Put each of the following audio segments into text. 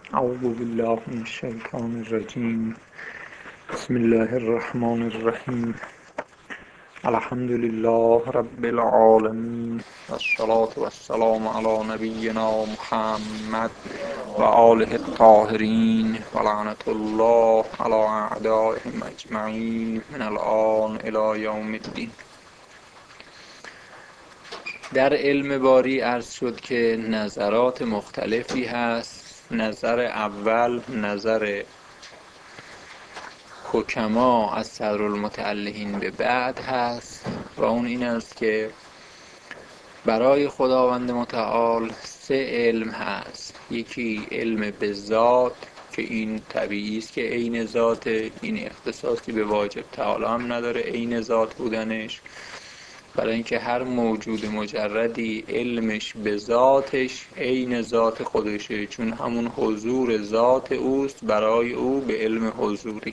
اعوذ بالله من الشیطان الرجیم. بسم الله الرحمن الرحیم. الحمد لله رب العالمین والصلاة والسلام علی نبینا محمد و آله الطاهرین و لعنت الله علی اعدائهم اجمعین من الآن الی یوم الدین. در علم باری عرض شد که نظرات مختلفی هست. نظر اول نظر حکما از صدرالمتعلقین به بعد هست و اون این است که برای خداوند متعال سه علم هست. یکی علم به ذات که این طبیعی است که عین ذات، این اختصاصی به واجب تعالی هم نداره عین ذات بودنش، برای اینکه هر موجود مجردی علمش به ذاتش عین ذات خودشه، چون همون حضور ذات اوست برای او به علم حضوری.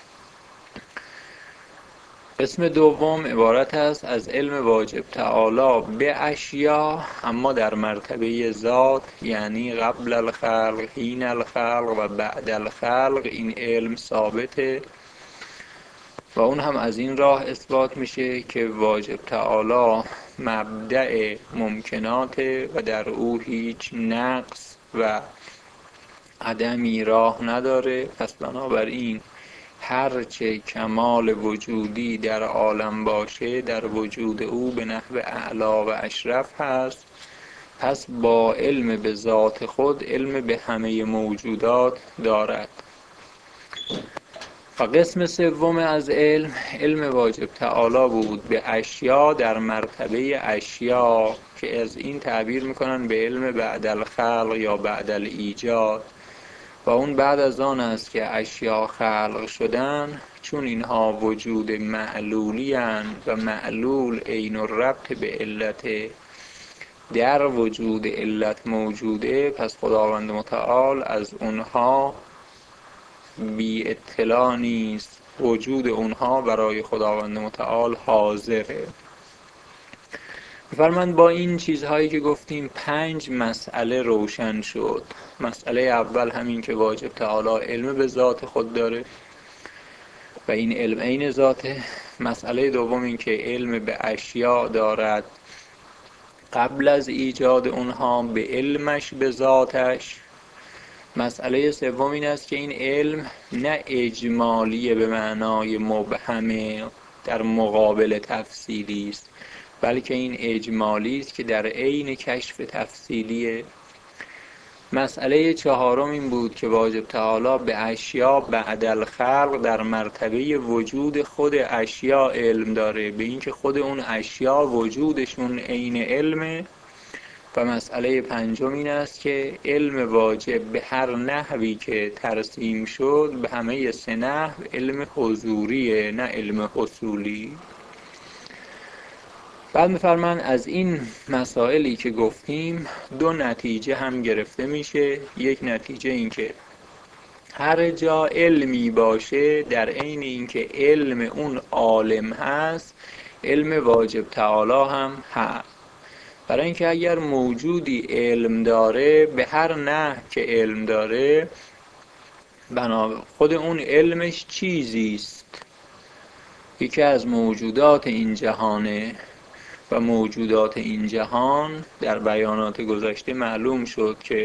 قسم دوم عبارت است از علم واجب تعالی به اشیا، اما در مرتبه ذات، یعنی قبل الخلق، حین الخلق و بعد الخلق این علم ثابته و اون هم از این راه اثبات میشه که واجب تعالی مبدأ ممکناته و در او هیچ نقص و عدمی راه نداره. پس بنابراین هرچه کمال وجودی در عالم باشه در وجود او به نحو اعلا و اشرف هست. پس با علم به ذات خود علم به همه موجودات دارد. و قسم سوم از علم واجب تعالی بود به اشیا در مرتبه اشیا، که از این تعبیر میکنن به علم بعد الخلق یا بعد الایجاد، و اون بعد از آن است که اشیا خلق شدن، چون اینها وجود معلولی اند و معلول عین الربط به علت در وجود علت موجوده، پس خداوند متعال از اونها بی اطلاع نیست، وجود اونها برای خداوند متعال حاضره. فرمان با این چیزهایی که گفتیم 5 مسئله روشن شد. مسئله اول همین که واجب تعالی علم به ذات خود داره و این علم عین ذاته. مسئله دوم این که علم به اشیا دارد قبل از ایجاد اونها به علمش به ذاتش. مسئله سوم این است که این علم نه اجمالیه به معنای مبهمه در مقابل تفصیلی است، بلکه این اجمالی است که در عین کشف تفصیلیه. مسئله چهارم این بود که واجب تعالی به اشیا بعد الخلق در مرتبه وجود خود اشیا علم داره، به اینکه خود اون اشیا وجودشون عین علمه. و مسئله پنجم این است که علم واجب به هر نحوی که ترسیم شد به همه سه نحو علم حضوریه نه علم حصولی. بعد می‌فرمان از این مسائلی که گفتیم 2 نتیجه هم گرفته میشه. یک نتیجه این که هر جا علمی باشه در عین این که علم اون عالم هست علم واجب تعالی هم هست. برای اینکه اگر موجودی علم داره به هر نحو که علم داره خود اون علمش چیزی است، یکی از موجودات این جهانه و موجودات این جهان در بیانات گذشته معلوم شد که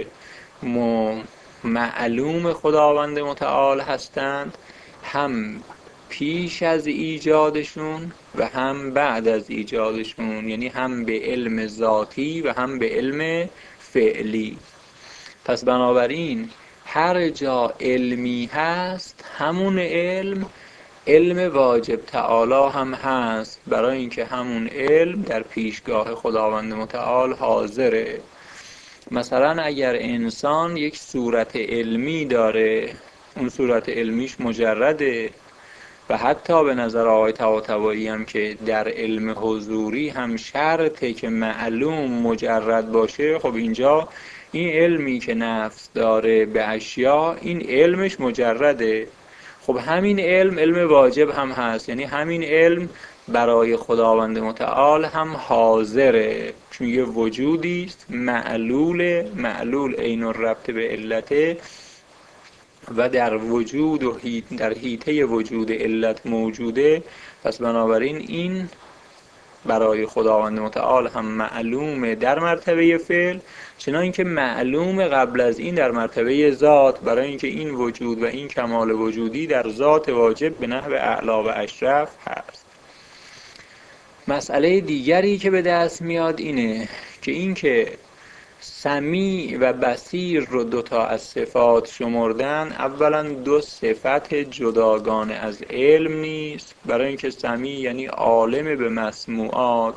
معلوم خداوند متعال هستند، هم پیش از ایجادشون و هم بعد از ایجادشون، یعنی هم به علم ذاتی و هم به علم فعلی. پس بنابراین هر جا علمی هست همون علم واجب تعالی هم هست، برای اینکه همون علم در پیشگاه خداوند متعال حاضره. مثلا اگر انسان یک صورت علمی داره، اون صورت علمیش مجرده و حتی به نظر آقای طباطبایی هم که در علم حضوری هم شرطه که معلوم مجرد باشه، خب اینجا این علمی که نفس داره به اشیا این علمش مجرده. خب همین علم واجب هم هست، یعنی همین علم برای خداوند متعال هم حاضره، چون یه وجودی است معلول عین الربط به علته و در وجود و در حیطه وجود علت موجوده، پس بنابراین این برای خداوند متعال هم معلومه در مرتبه فعل، چنان که معلوم قبل از این در مرتبه ذات، برای اینکه این وجود و این کمال وجودی در ذات واجب به نحو اعلی و اشرف هست. مسئله دیگری که به دست میاد اینه که این که سمیع و بصیر رو دوتا از صفات شمردن، اولا دو صفت جداگانه از علم نیست، برای اینکه سمیع یعنی عالم به مسموعات،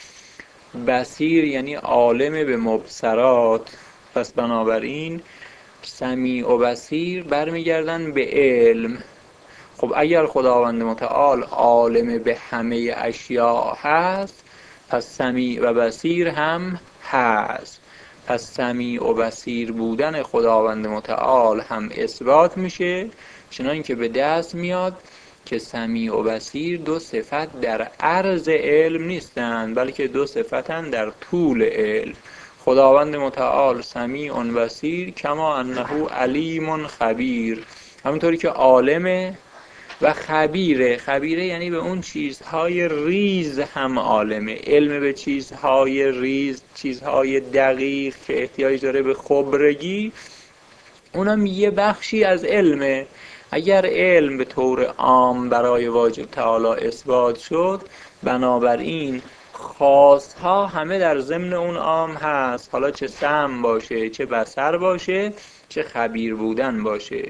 بصیر یعنی عالم به مبصرات. پس بنابراین سمیع و بصیر برمیگردن به علم. خب اگر خداوند متعال عالم به همه اشیاء هست، پس سمیع و بصیر هم هست. پس سمیع و بصیر بودن خداوند متعال هم اثبات میشه، چنان که به دست میاد که سمیع و بصیر دو صفت در عرض علم نیستند، بلکه دو صفتن در طول علم. خداوند متعال سمیع و بصیر کما انه علیم خبیر، همونطوری که عالمه و خبیره یعنی به اون چیزهای ریز هم عالمه. علم به چیزهای ریز، چیزهای دقیق که احتیاج داره به خبرگی، اونم یه بخشی از علمه. اگر علم به طور عام برای واجب تعالی اثبات شد، بنابراین خاصها همه در ضمن اون عام هست، حالا چه سمع باشه، چه بصر باشه، چه خبیر بودن باشه.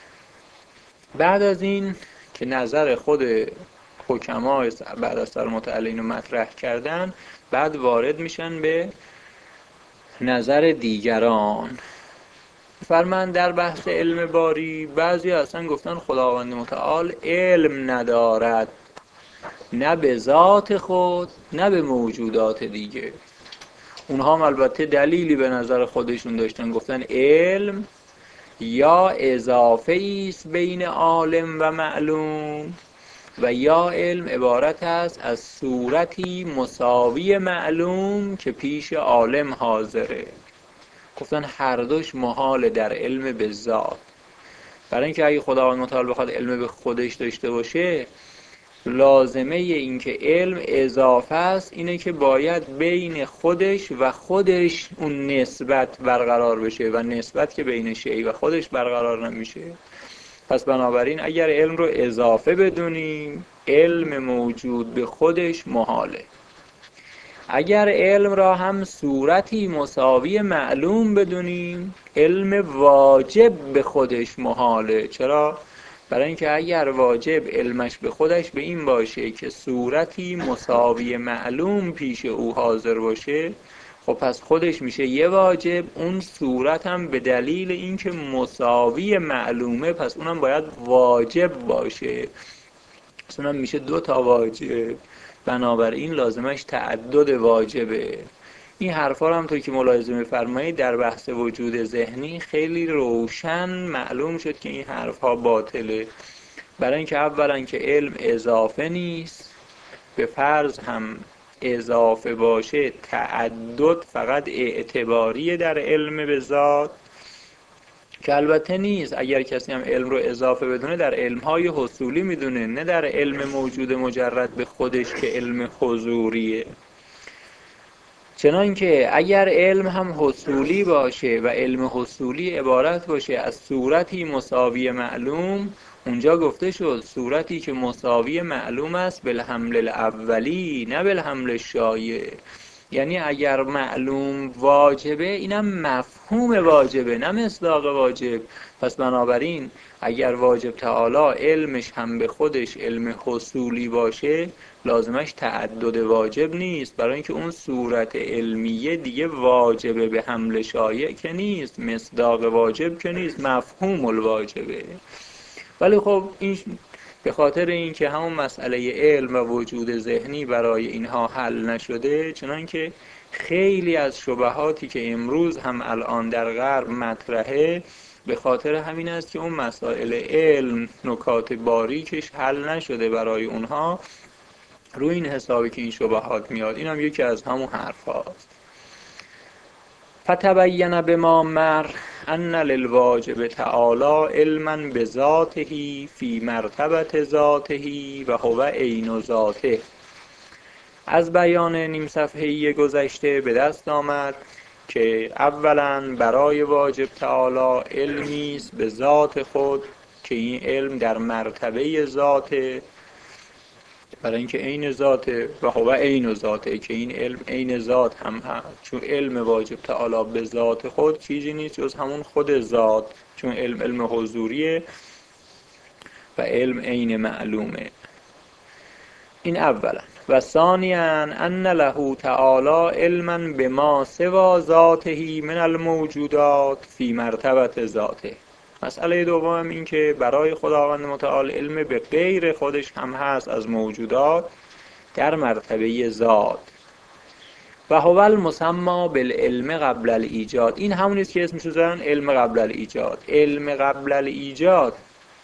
بعد از این که نظر خود حکما بعد از سر متعلین رو مطرح کردن، بعد وارد میشن به نظر دیگران. فرمان در بحث علم باری بعضی اصلا گفتن خداوند متعال علم ندارد، نه به ذات خود نه به موجودات دیگه. اونها هم البته دلیلی به نظر خودشون داشتن، گفتن علم یا اضافه ایست بین عالم و معلوم، و یا علم عبارت است از صورتی مساوی معلوم که پیش عالم حاضره. گفتن هر دوش محال در علم به ذات، برای اینکه اگه خداوند متعال بخواد علم به خودش داشته باشه، لازمه این که علم اضافه است اینه که باید بین خودش و خودش اون نسبت برقرار بشه، و نسبت که بین شیء و خودش برقرار نمیشه. پس بنابراین اگر علم رو اضافه بدونیم، علم موجود به خودش محاله. اگر علم را هم صورتی مساوی معلوم بدونیم، علم واجب به خودش محاله. چرا؟ برای اینکه اگر واجب علمش به خودش به این باشه که صورتی مساوی معلوم پیش او حاضر باشه، خب پس خودش میشه یه واجب، اون صورت هم به دلیل اینکه مساوی معلومه، پس اونم باید واجب باشه، پس اونم میشه دو تا واجب. بنابراین لازمش تعدد واجبه. این حرفا هم توی که ملاحظه می‌فرمایید در بحث وجود ذهنی خیلی روشن معلوم شد که این حرفا باطله، برای اینکه اولا که علم اضافه نیست، به فرض هم اضافه باشه تعدد فقط اعتباریه در علم به ذات، که البته نیست. اگر کسی هم علم رو اضافه بدونه در علم‌های حصولی میدونه، نه در علم موجود مجرد به خودش که علم حضوریه. چنانکه اگر علم هم حصولی باشه و علم حصولی عبارت باشه از صورتی مساوی معلوم، اونجا گفته شد صورتی که مساوی معلوم است بالحمل الاولی نه بالحمل الشایع. یعنی اگر معلوم واجبه، اینم مفهوم واجبه نه مصداق واجب. پس بنابراین اگر واجب تعالی علمش هم به خودش علم حصولی باشه، لازمش تعدد واجب نیست، برای اینکه اون صورت علمیه دیگه واجبه به حمل شایع که نیست، مصداق واجب که نیست، مفهوم الواجبه. ولی خب این به خاطر اینکه همون مسئله علم و وجود ذهنی برای اینها حل نشده، چنانکه خیلی از شبهاتی که امروز هم الان در غرب مطرحه، به خاطر همین است که اون مسائل علم نکات باریکش حل نشده برای اونها، روی این حسابی که این شبهات میاد. این هم یکی از همون حرف هاست. فتبین بما مر، ان للواجب تعالی علما بذاته فی مرتبة ذاته و هو عین ذاته. از بیان نیم صفحه‌ای گذشته به دست آمد که اولا برای واجب تعالی علمی است به ذات خود که این علم در مرتبه ذاته، برای اینکه عین ذاته، و هو عین ذاته که این علم عین ذات هم هست، چون علم واجب تعالی به ذات خود چیزی نیست جز همون خود ذات، چون علم حضوریه و علم عین معلومه. این اولا. و ثانیاً ان له تعالی علما بما سوا ذاته من الموجودات فی مرتبة ذاته. مسئله دوم این که برای خداوند متعال علم به غیر خودش هم هست از موجودات در مرتبه ذات. و هو المسمى بالعلم قبل الایجاد. این همون است که اسمش رو دارن علم قبل الایجاد. علم قبل الایجاد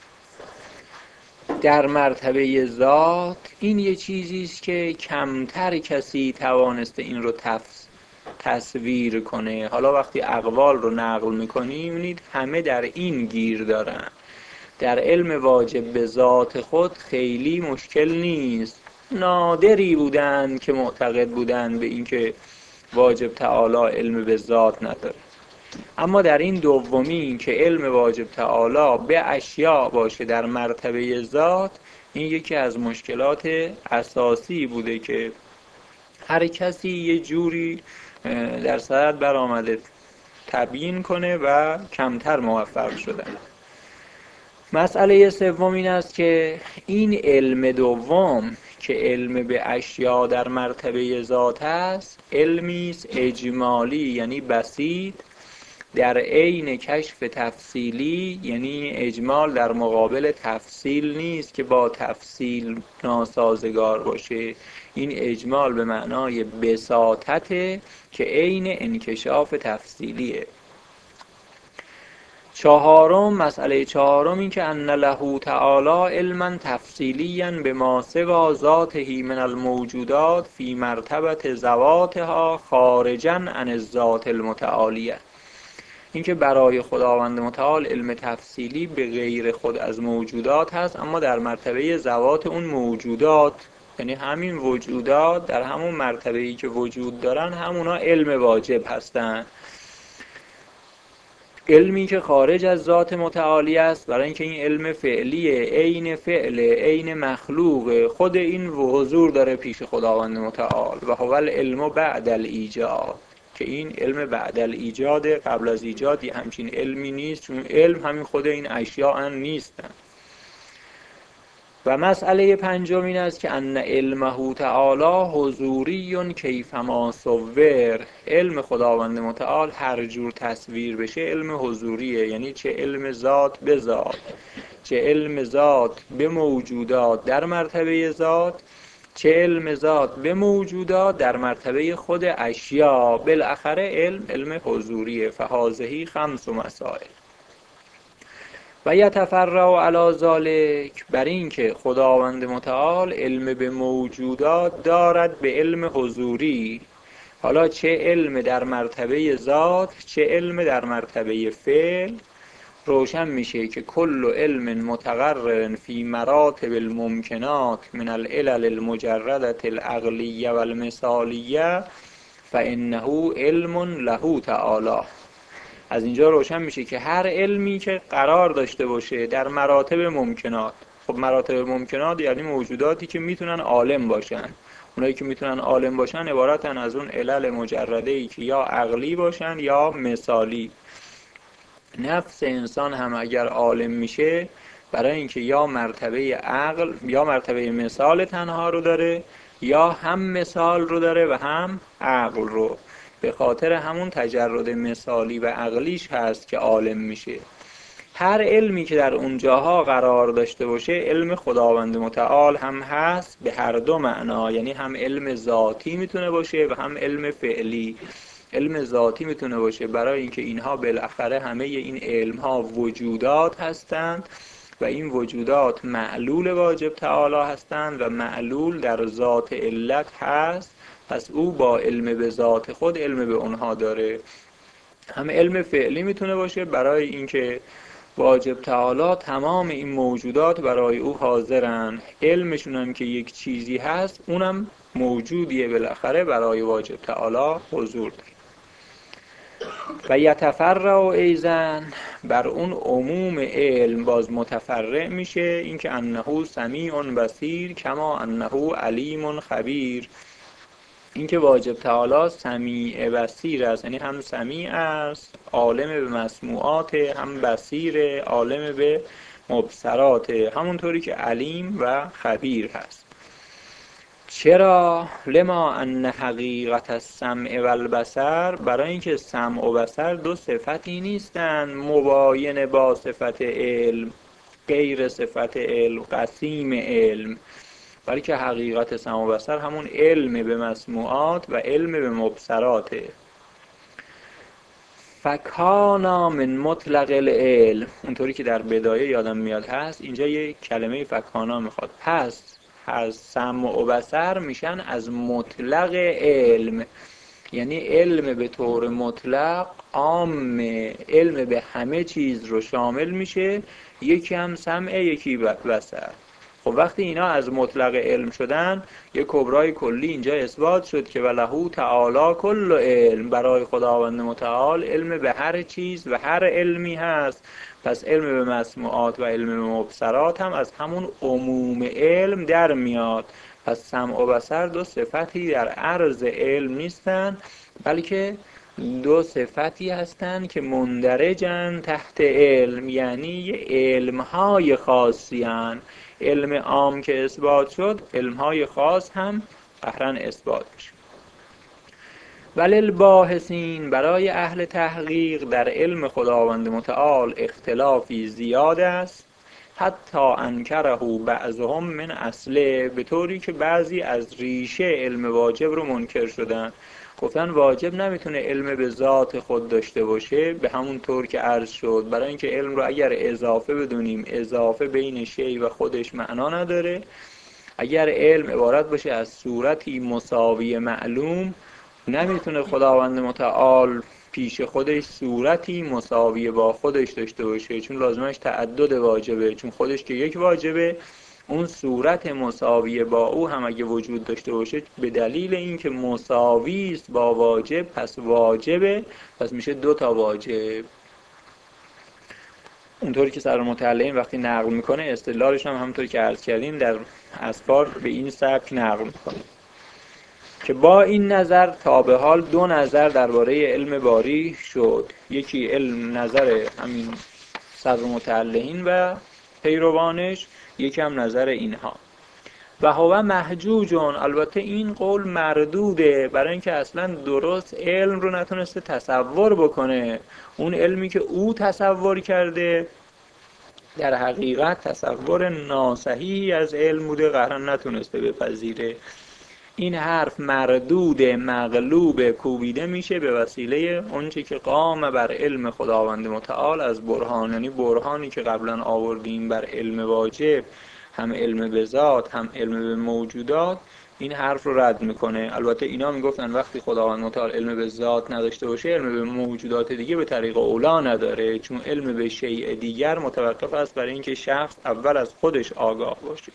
در مرتبه ذات این یه چیزی است که کمتر کسی توانسته این رو تصویر کنه. حالا وقتی اقوال رو نقل میکنیم می‌بینید همه در این گیر دارن. در علم واجب به ذات خود خیلی مشکل نیست. نادری بودن که معتقد بودن به اینکه واجب تعالی علم به ذات نداره. اما در این دومی که علم واجب تعالی به اشیاء باشه در مرتبه ذات، این یکی از مشکلات اساسی بوده که هر کسی یه جوری در صدد برآمده تبیین کنه و کمتر موفق شدن. مسئله سوم این است که این علم دوم که علم به اشیاء در مرتبه ذات است، علمی است اجمالی یعنی بسیط در عین کشف تفصیلی، یعنی اجمال در مقابل تفصیل نیست که با تفصیل ناسازگار باشه. این اجمال به معنای بساطته که عین انکشاف تفصیلیه. چهارم، مسئله چهارم این که ان له تعالی علما تفصیلیا بما سوا ذاته من الموجودات فی مرتبة ذواتها خارجا عن الذات المتعالیه. این که برای خداوند متعال علم تفصیلی به غیر خود از موجودات هست، اما در مرتبه ذوات اون موجودات، یعنی همین وجودات در همون مرتبه‌ای که وجود دارن همونا علم واجب هستن. علمی که خارج از ذات متعالی است، برای اینکه این علم فعلیه، عین فعل، عین مخلوق، خود این حضور داره پیش خداوند متعال. و هو العلم بعد الایجاد، که این علم بعد الایجاد، قبل از ایجاد همچین علمی نیست، چون علم همین خود این اشیاء نیستن. و مسئله پنجم این است که ان علمه تعالی حضوری کیفما صور. علم خداوند متعال هر جور تصویر بشه علم حضوریه، یعنی چه علم ذات به ذات، چه علم ذات به موجودات در مرتبه ذات، چه علم ذات به موجودات در مرتبه خود اشیاء. بالاخره علم حضوریه. فهذه خمس مسائل. و یتفرع علی ذلک، بر این که خداوند متعال علم به موجودات دارد به علم حضوری، حالا چه علم در مرتبه ذات چه علم در مرتبه فعل، روشن میشه که کل علم متقرر فی مراتب الممکنات من العلل المجردة العقلیه و المثالیه فانه علم له تعالی. از اینجا روشن میشه که هر علمی که قرار داشته باشه در مراتب ممکنات، خب مراتب ممکنات یعنی موجوداتی که میتونن عالم باشن. اونایی که میتونن عالم باشن عبارتن از اون علل مجرده‌ای که یا عقلی باشن یا مثالی. نفس انسان هم اگر عالم میشه، برای اینکه یا مرتبه عقل یا مرتبه مثال تنها رو داره، یا هم مثال رو داره و هم عقل رو، به خاطر همون تجرد مثالی و عقلیش هست که عالم میشه. هر علمی که در اونجاها قرار داشته باشه علم خداوند متعال هم هست به هر دو معنا، یعنی هم علم ذاتی میتونه باشه و هم علم فعلی. علم ذاتی میتونه باشه برای اینکه اینها بالاخره همه این علمها وجودات هستند و این وجودات معلول واجب تعالی هستند و معلول در ذات علت هست، پس او با علم به ذات خود علم به اونها داره. هم علم فعلی میتونه باشه برای اینکه واجب تعالی تمام این موجودات برای او حاضرن، علمشون هم که یک چیزی هست اونم موجودیه بالاخره برای واجب تعالی حضور داره. و یتفرع ایضا بر اون عموم علم باز متفرع میشه اینکه انه سمیع بصیر کما انه علیم خبیر، اینکه واجب تعالی سمیع بصیر است، یعنی هم سمیع است عالم به مسموعات، هم بصیر عالم به مبصرات، همونطوری که علیم و خبیر هست. چرا؟ لما ان حقیقت السمع و البصر، برای اینکه سمع و بصر دو صفتی نیستند مباین با صفت علم، غیر صفت علم، قسیم علم، بلکه حقیقت سمع و بصر همون علم به مسموعات و علم به مبصراته. فکانا من مطلق العلم، اونطوری که در بدایه یادم میاد هست، اینجا یه کلمه فکانا میخواد، پس هر سمع و بصر میشن از مطلق علم، یعنی علم به طور مطلق عام، علم به همه چیز رو شامل میشه، یکی هم سمع یکی بصر. خب وقتی اینا از مطلق علم شدن، یه کبرای کلی اینجا اثبات شد که ولهو تعالی کل علم، برای خداوند متعال علم به هر چیز و هر علمی هست. پس علم به مسموعات و علم به مبصرات هم از همون عموم علم در میاد. پس سمع و بصر دو صفتی در عرض علم نیستن، بلکه دو صفتی هستند که مندرجن تحت علم، یعنی علمهای خاصی هستند. علم عام که اثبات شد، علمهای خاص هم قهرن اثبات میشه. وللباحثین، برای اهل تحقیق در علم خداوند متعال اختلافی زیاد است، حتی انکره بعضهم من اصله، به طوری که بعضی از ریشه علم واجب رو منکر شدن، گفتن واجب نمیتونه علم به ذات خود داشته باشه، به همون طور که عرض شد، برای اینکه علم رو اگر اضافه بدونیم، اضافه بین شی و خودش معنا نداره. اگر علم عبارت باشه از صورتی مساوی معلوم، نمیتونه خداوند متعال پیش خودش صورتی مساوی با خودش داشته باشه، چون لازمش تعدد واجبه، چون خودش که یک واجبه، اون صورت مساوی با او هم اگه وجود داشته باشه، به دلیل اینکه مساوی است با واجب پس واجبه، پس میشه دو تا واجب. اونطوری که سر متعلم وقتی نقل میکنه استدلالش هم همونطوری که عرض کردیم در اسفار به این سبک نقل میکنه که با این نظر تا به حال دو نظر درباره علم باری شد، یکی علم نظر همین صدر متعلقین و پیروانش، یکی هم نظر اینها. و هو محجوجون، البته این قول مردوده، برای اینکه اصلا درست علم رو نتونسته تصور بکنه. اون علمی که او تصور کرده در حقیقت تصور ناصحیحی از علم بوده، قهرن نتونسته بپذیره. این حرف مردود، مغلوب، کوبیده میشه به وسیله اونچه که قام بر علم خداوند متعال از برهان، یعنی برهانی که قبلا آوردیم بر علم واجب، هم علم به ذات هم علم به موجودات، این حرف رو رد میکنه. البته اینا میگفتن وقتی خداوند متعال علم به ذات نداشته باشه، علم به موجودات دیگه به طریق اولا نداره، چون علم به شیء دیگر متوقف است برای اینکه شخص اول از خودش آگاه باشه.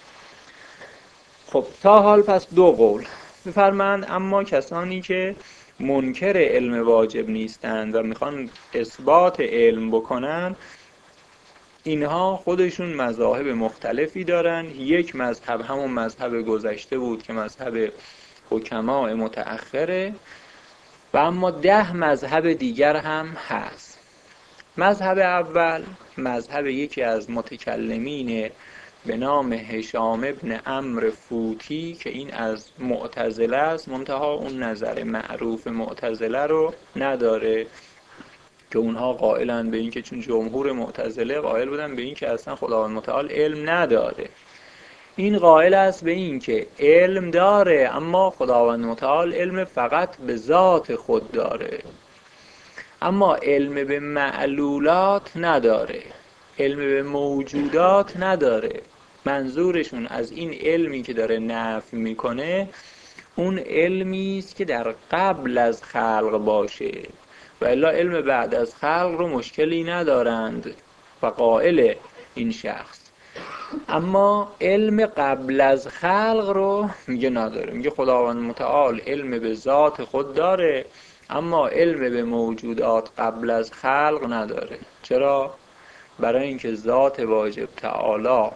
خب تا حال پس دو قول بفرمایند، اما کسانی که منکر علم واجب نیستند و میخوان اثبات علم بکنن، اینها خودشون مذاهب مختلفی دارن. یک مذهب همون مذهب گذشته بود که مذهب حکماء متأخره، و اما 10 مذهب دیگر هم هست. مذهب اول مذهب یکی از متکلمین به نام هشام ابن عمرو فوتی که این از معتزله است، منتها اون نظر معروف معتزله رو نداره که اونها قائلن به این که، چون جمهور معتزله قائل بودن به این که اصلا خداوند متعال علم نداره، این قائل است به این که علم داره، اما خداوند متعال علم فقط به ذات خود داره، اما علم به معلولات نداره، علم به موجودات نداره. منظورشون از این علمی که داره نفی میکنه، اون علمی است که در قبل از خلق باشه، و و الا علم بعد از خلق رو مشکلی ندارند و قائل این شخص. اما علم قبل از خلق رو میگه نداره. میگه خداوند متعال علم به ذات خود داره اما علم به موجودات قبل از خلق نداره. چرا؟ برای اینکه ذات واجب تعالی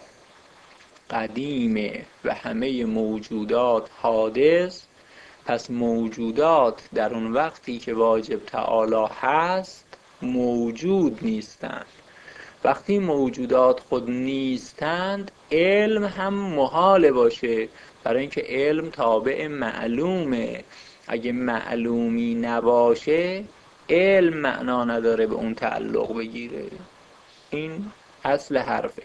قدیمه و همه موجودات حادث، پس موجودات در اون وقتی که واجب تعالی هست موجود نیستند. وقتی موجودات خود نیستند علم هم محال باشه، برای اینکه علم تابع معلومه. اگه معلومی نباشه علم معنا نداره به اون تعلق بگیره. این اصل حرفه.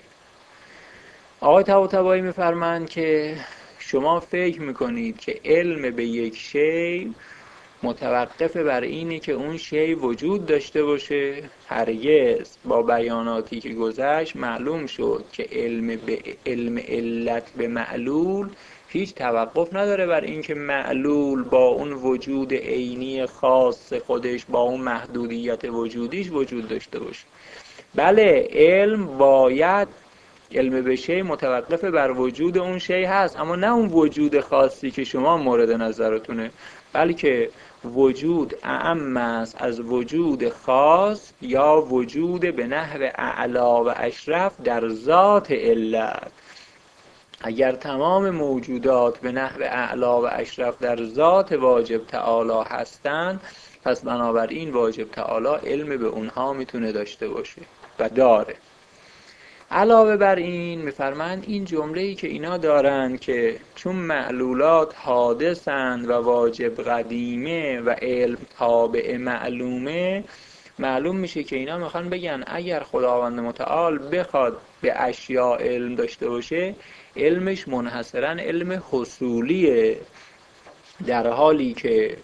آقای طباطبایی میفرمایند که شما فکر میکنید که علم به یک شی متوقف بر اینه که اون شی وجود داشته باشه؟ هرگز. با بیاناتی که گذشت معلوم شد که علم علت به معلول هیچ توقف نداره بر اینکه معلول با اون وجود عینی خاص خودش با اون محدودیت وجودیش وجود داشته باشه. بله علم باید علم به شی متوقف بر وجود اون شی هست، اما نه اون وجود خاصی که شما مورد نظرتونه، بلکه وجود اعم است از وجود خاص یا وجود به نحو اعلا و اشرف در ذات علت. اگر تمام موجودات به نحو اعلا و اشرف در ذات واجب تعالی هستند، پس بنابراین واجب تعالی علم به اونها میتونه داشته باشه و داره. علاوه بر این میفرمایند این جمله‌ای که اینا دارن که چون معلولات حادثند و واجب قدیمه و علم تابع معلومه، معلوم میشه که اینا میخوان بگن اگر خداوند متعال بخواد به اشیاء علم داشته باشه علمش منحصراً علم حصولیه، در حالی که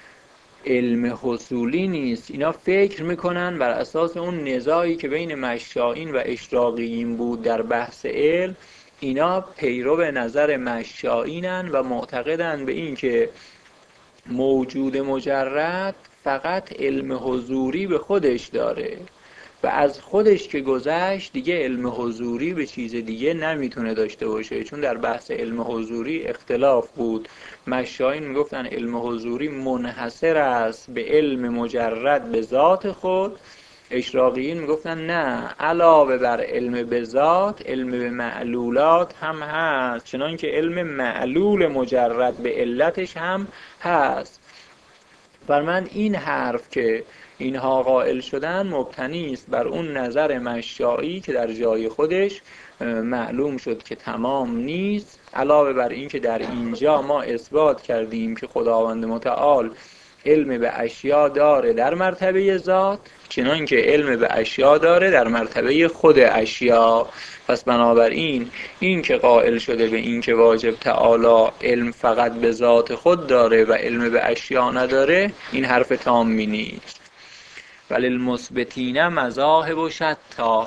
علم حصولی نیست. اینا فکر میکنن بر اساس اون نزاعی که بین مشائین و اشراقیین بود در بحث علم، اینا پیرو به نظر مشائینن و معتقدن به این که موجود مجرد فقط علم حضوری به خودش داره و از خودش که گذشت دیگه علم حضوری به چیز دیگه نمیتونه داشته باشه. چون در بحث علم حضوری اختلاف بود، مشائین میگفتن علم حضوری منحصر است به علم مجرد به ذات خود، اشراقیین میگفتن نه، علاوه بر علم به ذات علم به معلولات هم هست، چنان که علم معلول مجرد به علتش هم هست. بر من این حرف که اینها قائل شدن مبتنی است بر اون نظر مشائی که در جای خودش معلوم شد که تمام نیست. علاوه بر این که در اینجا ما اثبات کردیم که خداوند متعال علم به اشیا داره در مرتبه ذات، چنان که علم به اشیا داره در مرتبه خود اشیا. پس بنابراین این که قائل شده به این که واجب تعالی علم فقط به ذات خود داره و علم به اشیا نداره، این حرف تامی نیست. ولی المثبتین مذاهب شتی.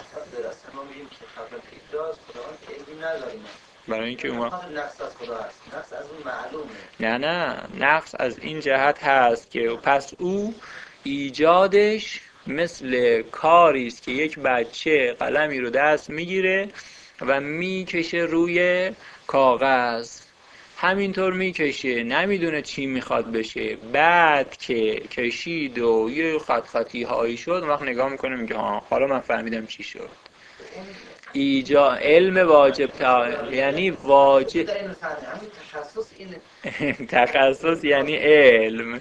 برای اینکه نقص از خدا هست، نقص از اون معلومه. نه نقص از این جهت هست که پس او ایجادش مثل کاری است که یک بچه قلمی رو دست میگیره و میکشه روی کاغذ، همینطور میکشه، نمیدونه چی میخواد بشه. بعد که کشید و یه خطی هایی شد، وقت نگاه میکنه میگه حالا من فهمیدم چی شد. علم واجب تعالی یعنی واجب تخصص یعنی علم.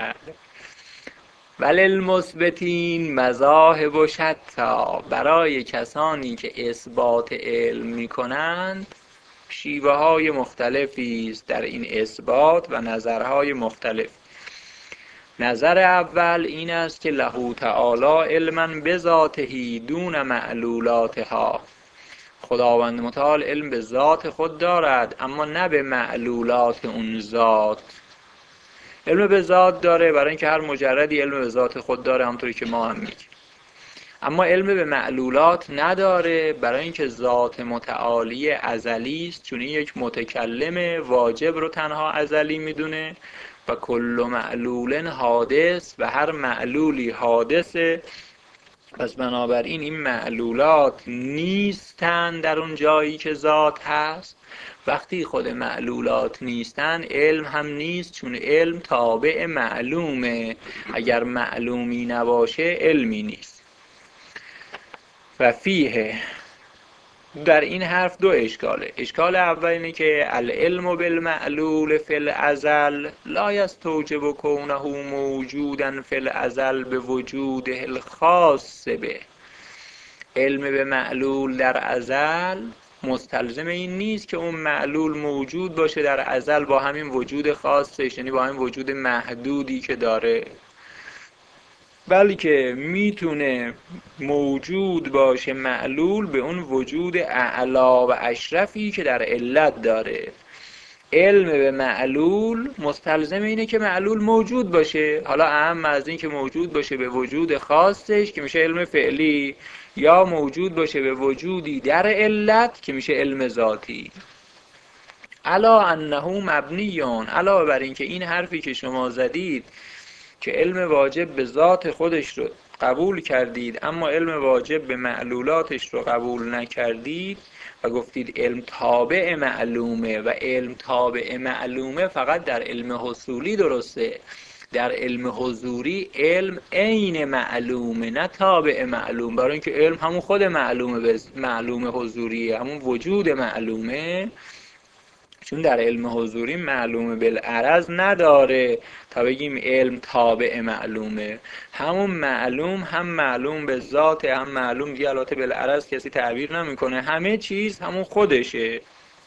ولی المثبتین مذاهب شتی، برای کسانی که اثبات علم میکنند شیوه های مختلفی است در این اثبات و نظرهای مختلف. نظر اول این است که له تعالی علما بذاته دون معلولاتها، خداوند متعال علم به ذات خود دارد اما نه به معلولات اون ذات. علم به ذات داره برای اینکه هر مجردی علم به ذات خود داره، همونطوری که ما هم میگیم. اما علم به معلولات نداره برای اینکه ذات متعالی ازلی است، چون این یک متکلم واجب رو تنها ازلی میدونه و کل معلول حادث و هر معلولی حادثه. پس بنابراین این معلولات نیستن در اون جایی که ذات هست. وقتی خود معلولات نیستن علم هم نیست، چون علم تابع معلومه. اگر معلومی نباشه علمی نیست. و فیه، در این حرف دو اشکاله. اشکال اول اینه که العلم بالمعلول فی الازل لا یستوجب کونه موجودا فی الازل به وجوده الخاص به. علم به معلول در ازل مستلزم این نیست که اون معلول موجود باشه در ازل با همین وجود خاصش، یعنی با همین وجود محدودی که داره، بلکه میتونه موجود باشه معلول به اون وجود اعلا و اشرفی که در علت داره. علم به معلول مستلزم اینه که معلول موجود باشه، حالا اهم از این که موجود باشه به وجود خاصش که میشه علم فعلی، یا موجود باشه به وجودی در علت که میشه علم ذاتی. علا انه مبنیون، علاوه بر این که این حرفی که شما زدید که علم واجب به ذات خودش رو قبول کردید اما علم واجب به معلولاتش رو قبول نکردید و گفتید علم تابع معلومه و علم تابع معلومه فقط در علم حصولی درسته. در علم حضوری علم عین معلومه نه تابع معلوم، برای اینکه علم همون خود معلومه، معلوم حضوریه، همون وجود معلومه. چون در علم حضوری معلومه بالعرض نداره تا بگیم علم تابع معلومه. همون معلوم هم معلوم به ذات، هم معلوم دیگه البته بالعرض کسی تعبیر نمیکنه، همه چیز همون خودشه.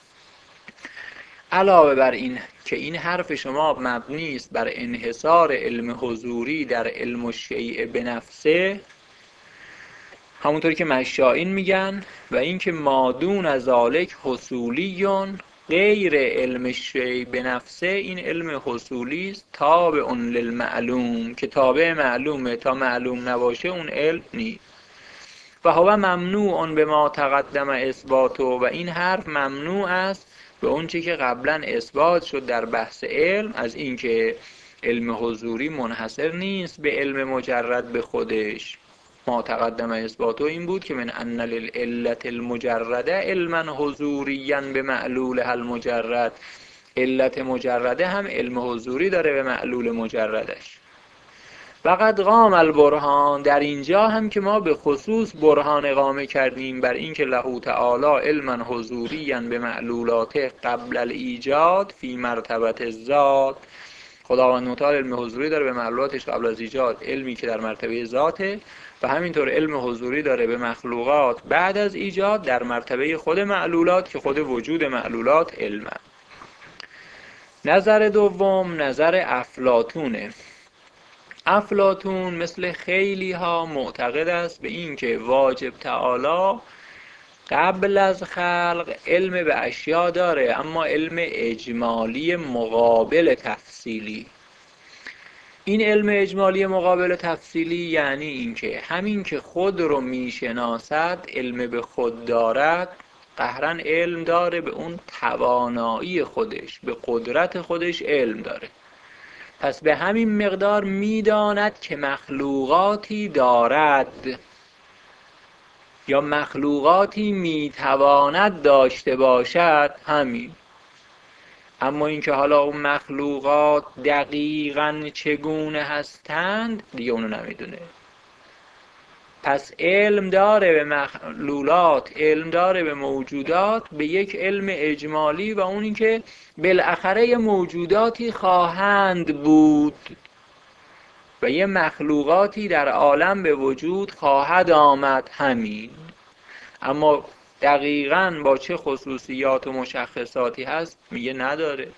علاوه بر این که این حرف شما مبنی است بر انحصار علم حضوری در علم الشیء بنفسه، همونطوری که مشائین میگن، و اینکه مادون از ذالک حصولیون، غیر علم شیء بنفسه این علم حصولی است تابع للمعلوم که تابع معلومه، تا معلوم نباشه اون علم نیست. و هو ممنوع به ما تقدم اثباته، و این حرف ممنوع است به اون چی که قبلا اثبات شد در بحث علم، از اینکه علم حضوری منحصر نیست به علم مجرد به خودش. ما تقدم اثباته این بود که من ان للعلت المجرده علما حضوریا به معلولها المجرد، علت مجرده هم علم حضوری داره به معلول مجردش. وقد قام البرهان، در اینجا هم که ما به خصوص برهان اقامه کردیم بر این که له تعالی علما حضوریا به معلولاته قبل الایجاد فی مرتبه الذات، خداوند متعال علم حضوری داره به معلولاتش قبل از ایجاد، علمی که در مرتبه ذاته، و همینطور علم حضوری داره به مخلوقات بعد از ایجاد در مرتبه خود معلولات که خود وجود معلولات علمه. نظر دوم نظر افلاطونه. افلاطون مثل خیلی ها معتقد است به این که واجب تعالی قبل از خلق علم به اشیا داره، اما علم اجمالی مقابل تفصیلی. این علم اجمالی مقابل تفصیلی یعنی اینکه همین که خود رو میشناسد علم به خود دارد، قهرا علم داره به اون توانایی خودش، به قدرت خودش علم داره. پس به همین مقدار میداند که مخلوقاتی دارد یا مخلوقاتی میتواند داشته باشد، همین. اما اینکه حالا اون مخلوقات دقیقاً چگونه هستند دیگه اونو نمیدونه. پس علم داره به مخلولات، علم داره به موجودات به یک علم اجمالی، و اون اینکه بالاخره موجوداتی خواهند بود و یه مخلوقاتی در عالم به وجود خواهد آمد، همین. اما دقیقاً با چه خصوصیات و مشخصاتی هست میگه نداره،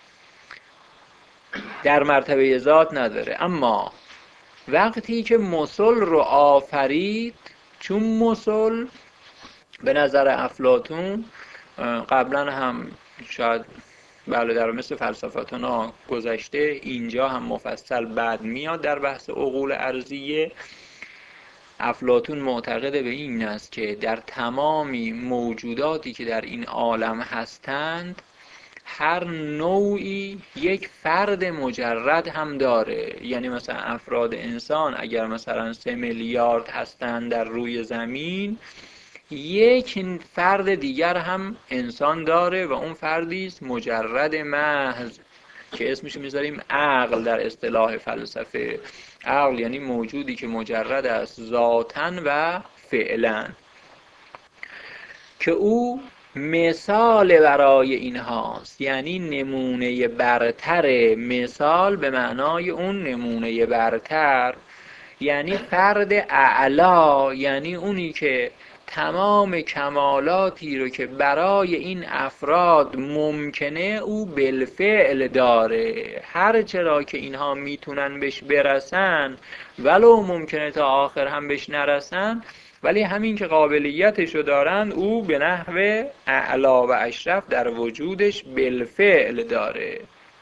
در مرتبه ذات نداره. اما وقتی که مسل رو آفرید، چون مسل به نظر افلاطون قبلا هم شاید بله در مثل فلسفتنا گذشته، اینجا هم مفصل بعد میاد در بحث عقول ارضیه، افلاطون معتقد به این است که در تمامی موجوداتی که در این عالم هستند هر نوعی یک فرد مجرد هم داره. یعنی مثلا افراد انسان اگر مثلا 3 میلیارد هستن در روی زمین، یک فرد دیگر هم انسان داره و اون فردی است مجرد محض که اسمش میذاریم عقل در اصطلاح فلسفه. عقل یعنی موجودی که مجرد است ذاتاً و فعلاً، که او مثال برای اینهاست. یعنی نمونه برتر. مثال به معنای اون نمونه برتر، یعنی فرد اعلا، یعنی اونی که تمام کمالاتی رو که برای این افراد ممکنه او بالفعل داره. هر چرا که اینها میتونن بهش برسن، ولو ممکنه تا آخر هم بهش نرسن، ولی همین که قابلیتشو دارن او به نحو اعلا و اشرف در وجودش بالفعل داره.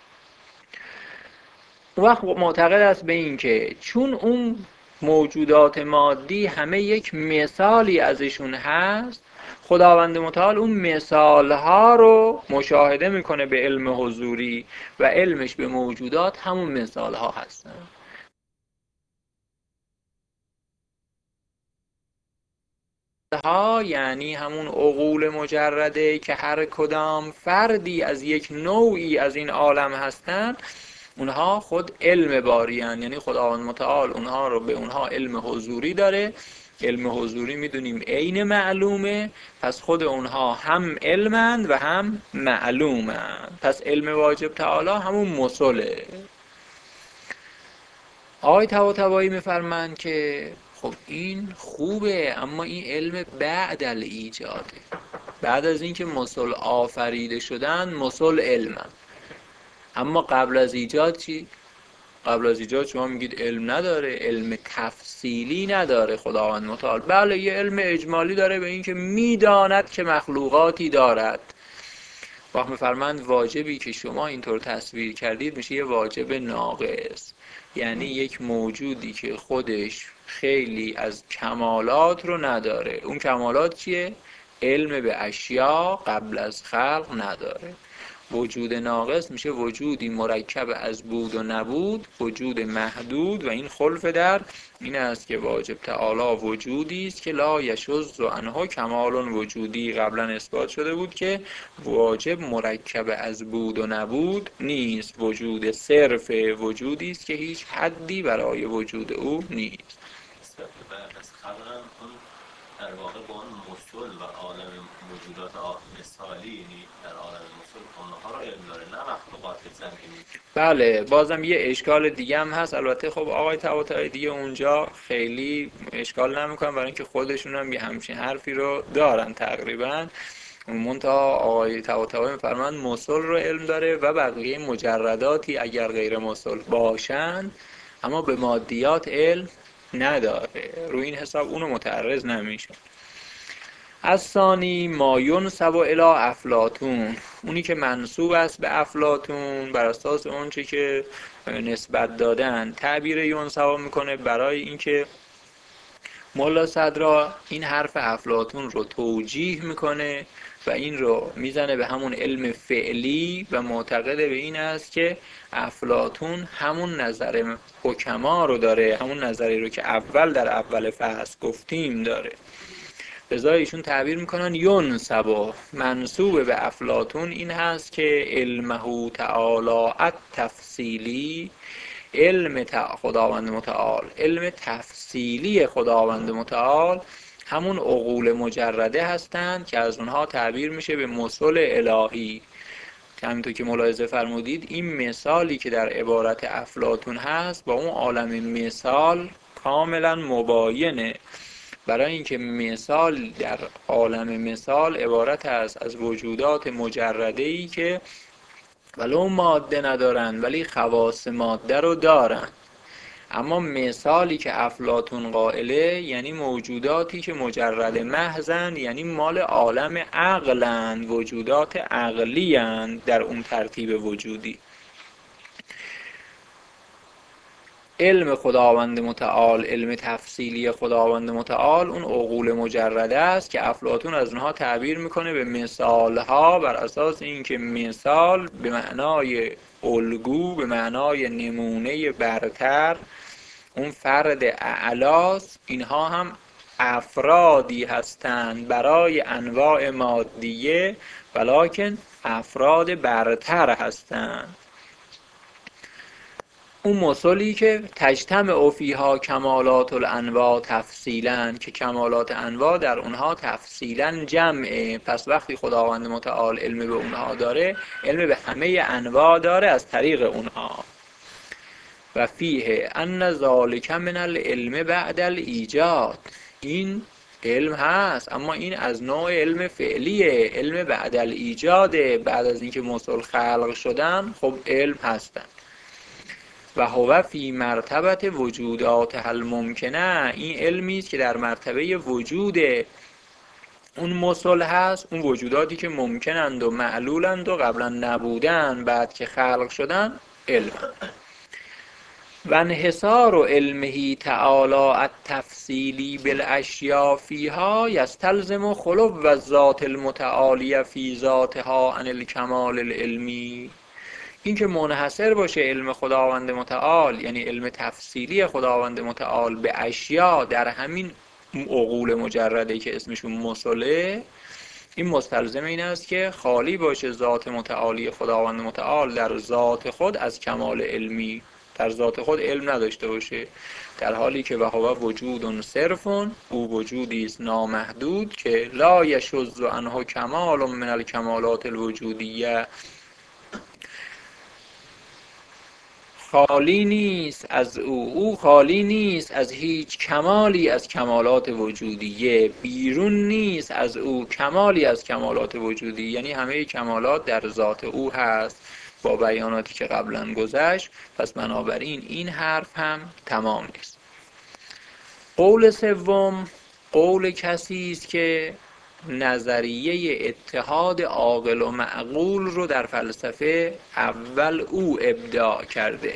اون وقت معتقد است به این که چون اون موجودات مادی همه یک مثالی ازشون هست، خداوند متعال اون مثالها رو مشاهده میکنه به علم حضوری و علمش به موجودات همون مثالها هستن. ها یعنی همون عقول مجرده که هر کدام فردی از یک نوعی از این عالم هستن، اونها خود علم بارین. یعنی خداوند متعال اونها رو به اونها علم حضوری داره. علم حضوری میدونیم عین معلومه، پس خود اونها هم علمند و هم معلومند. پس علم واجب تعالی همون مسله. آقای طباطبایی میفرمند که خب این خوبه، اما این علم بعد الایجاده. بعد از اینکه مسل آفریده شدن مسل علمن. اما قبل از ایجاد چی؟ قبل از ایجاد شما میگید علم نداره، علم تفصیلی نداره خداوند متعال. بله یه علم اجمالی داره به اینکه میداند که مخلوقاتی دارد. وقت میفرمند واجبی که شما اینطور تصویر کردید میشه یه واجب ناقص. یعنی یک موجودی که خودش خیلی از کمالات رو نداره. اون کمالات چیه؟ علم به اشیا قبل از خلق نداره. وجود ناقص میشه وجودی مرکب از بود و نبود، وجود محدود. و این خلف در این است که واجب تعالی وجودی است که لا یشذ عنه کمال وجودی. قبلا اثبات شده بود که واجب مرکب از بود و نبود نیست. وجود صرف وجودی است که هیچ حدی برای وجود او نیست. در واقع با اون مسل و عالم موجودات مثالی، یعنی در عالم مسل اونها رو علم داره، نه مخلوقات زمینی. بله بازم یه اشکال دیگه هم هست. البته خب آقای طباطبایی دیگه اونجا خیلی اشکال نمیکنن، برای اینکه خودشون هم یه همچین حرفی رو دارن تقریبا. منتها آقای طباطبایی میفرمایند مسل رو علم داره و بقیه مجرداتی اگر غیر مسل باشن اما به مادیات علم نداره. روی این حساب اونو متعرض نمیشه. از ثانی ما ینسب الی افلاطون، اونی که منسوب است به افلاطون بر اساس اون چه که نسبت دادن. تعبیر ینسب میکنه برای اینکه ملا صدرا این حرف افلاطون رو توجیه میکنه و این رو میزنه به همون علم فعلی و معتقد به این است که افلاطون همون نظر حکما رو داره، همون نظری رو که اول در اول فصل گفتیم داره. لذا ایشون تعبیر میکنن ینسب، منسوب به افلاطون این هست که علمه تعالی التفصیلی، علم خداوند متعال، علم تفصیلی خداوند متعال همون عقول مجرده هستند که از اونها تعبیر میشه به مسل الهی. همینطور که ملاحظه فرمودید این مثالی که در عبارت افلاطون هست با اون عالم مثال کاملا مباینه. برای اینکه مثال در عالم مثال عبارت است از وجودات مجرده‌ای که ولو ماده ندارن ولی خواص ماده رو دارن. اما مثالی که افلاطون قائله یعنی موجوداتی که مجرد محضن، یعنی مال عالم عقلند، وجودات عقلیند در اون ترتیب وجودی. علم خداوند متعال، علم تفصیلی خداوند متعال، اون عقول مجرده است که افلاطون از اونها تعبیر میکنه به مثالها، بر اساس اینکه مثال به معنای الگو، به معنای نمونه برتر، اون فرد اعلاست. اینها هم افرادی هستند برای انواع مادیه، ولکن افراد برتر هستند. اون مثالی که تجتمع فیها کمالات الانواع تفصیلا، که کمالات انواع در اونها تفصیلا جمعه. پس وقتی خداوند متعال علم به اونها داره، علم به همه انواع داره از طریق اونها. و فیه ان ذالک من العلم بعد الایجاد، این علم هست، اما این از نوع علم فعلیه، علم بعد الایجاده، بعد از اینکه مثل خلق شدن خب علم هستن. و هو فی مرتبت وجودات الممکنه، این علمی است که در مرتبه وجود اون مثل هست، اون وجوداتی که ممکنند و معلولند و قبلا نبودن، بعد که خلق شدن علم. و انحصار علمه تعالی التفصیلی بالاشیاء فیها یستلزم خلو الذات المتعالیه فی ذاتها عن الکمال العلمی. این که منحصر باشه علم خداوند متعال، یعنی علم تفصیلی خداوند متعال به اشیاء در همین عقول مجرده که اسمشون مثله، این مستلزم این است که خالی باشه ذات متعالی خداوند متعال در ذات خود از کمال علمی، در ذات خود علم نداشته باشه، در حالی که وهو وجود صرف، او وجودی است نامحدود که لا یشذ عنه کمال من الکمالات الوجودیه، خالی نیست از او خالی نیست از هیچ کمالی از کمالات وجودیه، بیرون نیست از او کمالی از کمالات وجودی، یعنی همه کمالات در ذات او هست با بیاناتی که قبلا گذشت. پس بنابراین این حرف هم تمام نیست. قول سوم قول کسی است که نظریه اتحاد عاقل و معقول رو در فلسفه اول او ابداع کرده.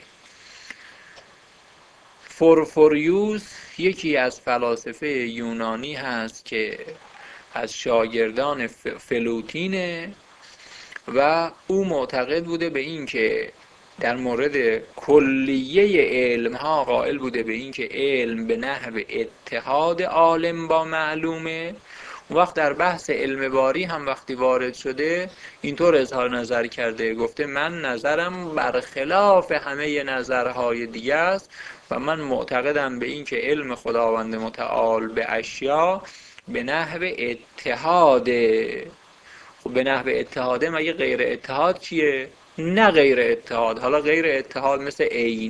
فورفوریوس یکی از فلاسفه یونانی هست که از شاگردان فلوتینه و او معتقد بوده به این که در مورد کلیه علم ها قائل بوده به این که علم به نحو اتحاد عالم با معلومه. اون وقت در بحث علم باری هم وقتی وارد شده اینطور اظهار نظر کرده، گفته من نظرم برخلاف همه نظرهای دیگه است و من معتقدم به این که علم خداوند متعال به اشیاء به نحو اتحاده. خب به نحو اتحاده، مگه غیر اتحاد چیه؟ نه غیر اتحاد. حالا غیر اتحاد مثل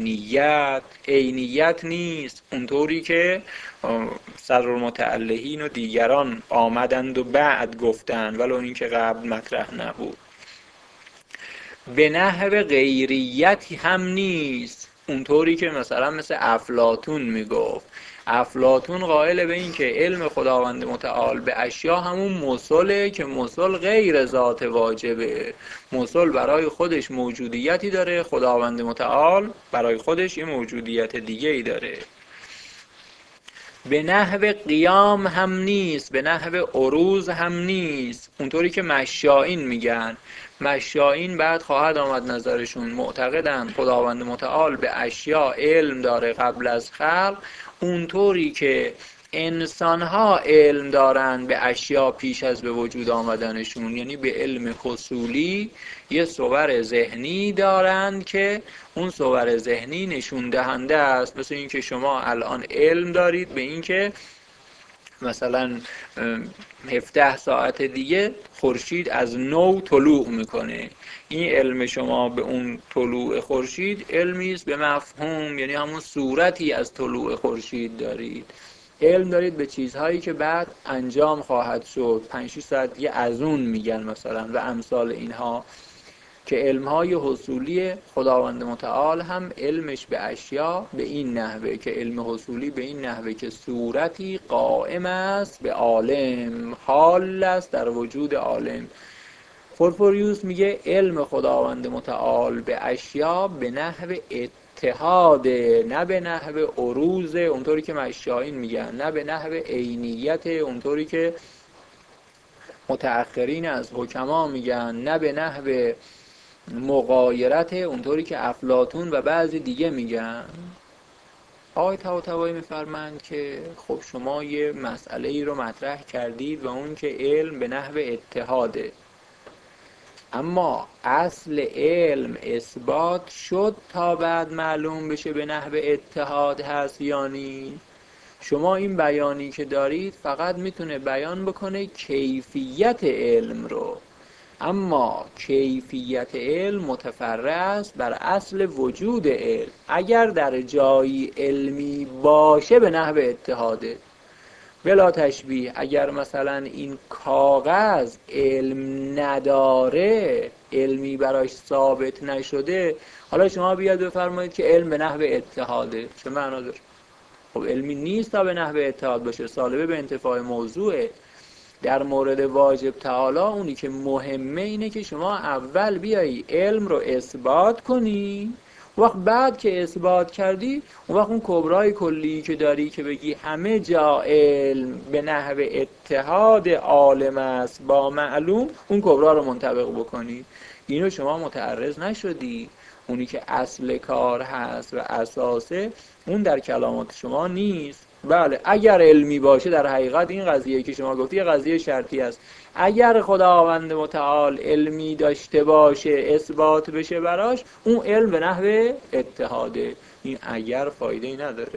عینیت نیست اونطوری که صدرالمتعلهین و دیگران آمدند و بعد گفتند ولو این که قبل مطرح نبود. به نحو غیریتی هم نیست اونطوری که مثل افلاطون میگفت. افلاطون قائل به این که علم خداوند متعال به اشیاء همون مثله که مثل غیر ذات واجبه، مثل برای خودش موجودیتی داره، خداوند متعال برای خودش یه موجودیت دیگه ای داره. به نحو قیام هم نیست، به نحو عروض هم نیست اونطوری که مشائین میگن. مشائین بعد خواهد آمد نظرشون، معتقدن خداوند متعال به اشیاء علم داره قبل از خلق، اونطوری که انسان‌ها علم دارن به اشیاء پیش از به وجود آمدنشون، یعنی به علم حصولی یه صور ذهنی دارند که اون صور ذهنی نشون دهنده است. مثل این که شما الان علم دارید به این که مثلا 17 ساعت دیگه خورشید از نو طلوع میکنه، این علم شما به اون طلوع خورشید علمی است به مفهوم، یعنی همون صورتی از طلوع خورشید دارید. علم دارید به چیزهایی که بعد انجام خواهد شد 5-6 ساعت دیگه از اون میگن مثلا و امثال اینها، که علمهای حصولی خداوند متعال هم علمش به اشیاء به این نحوه که علم حصولی به این نحوه که صورتی قائم است به عالم، حال است در وجود عالم. فورفوریوس میگه علم خداوند متعال به اشیاء به نحو اتحاد، نه به نحو عروض اونطوری که مشایین میگن، نه به نحو عینیت اونطوری که متأخرین از حکما میگن، نه به نحو مغایرت اونطوری که افلاطون و بعضی دیگه میگن. آقای طباطبایی میفرمند که خب شما یه مسئله ای رو مطرح کردید و اون که علم به نحو اتحاده، اما اصل علم اثبات شد تا بعد معلوم بشه به نحو اتحاد هست یا نی. شما این بیانی که دارید فقط میتونه بیان بکنه کیفیت علم رو، اما کیفیت علم متفرع است بر اصل وجود علم. اگر در جایی علمی باشه به نحو اتحاده، بلا تشبیه. اگر مثلا این کاغذ علم نداره، علمی براش ثابت نشده، حالا شما بیاد بفرمایید که علم به نحو اتحاده، چه معنا داره؟ خب علمی نیست تا به نحو اتحاد باشه، سالبه به انتفاع موضوعه. در مورد واجب تعالی اونی که مهمه اینه که شما اول بیایی علم رو اثبات کنی، وقت بعد که اثبات کردی اون وقت اون کبرای کلی که داری که بگی همه جا علم به نحو اتحاد عالم است با معلوم، اون کبرا رو منطبق بکنی. اینو شما متعرض نشدی. اونی که اصل کار هست و اساسه اون در کلامات شما نیست. بله اگر علمی باشه، در حقیقت این قضیه که شما گفتی یه قضیه شرطی است. اگر خداوند متعال علمی داشته باشه اثبات بشه براش، اون علم به نحو اتحاده. این اگر فایده نداره.